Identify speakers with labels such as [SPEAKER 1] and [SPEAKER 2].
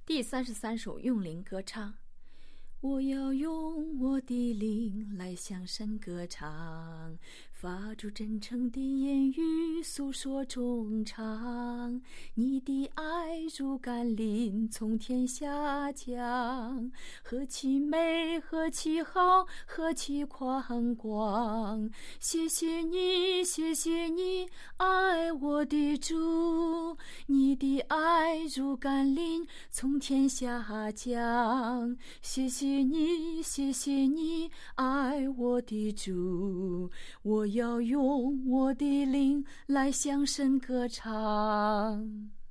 [SPEAKER 1] 第33首咏灵歌唱。我要用我的灵来向神歌唱，发出真诚的言语诉说衷肠。你的爱如甘霖从天下降，何其美，何其好，何其宽广。谢谢你，谢谢你，爱我的主，你的爱如甘霖从天下降。谢谢你，谢谢你，爱我的主，我要用我的灵来向神歌唱。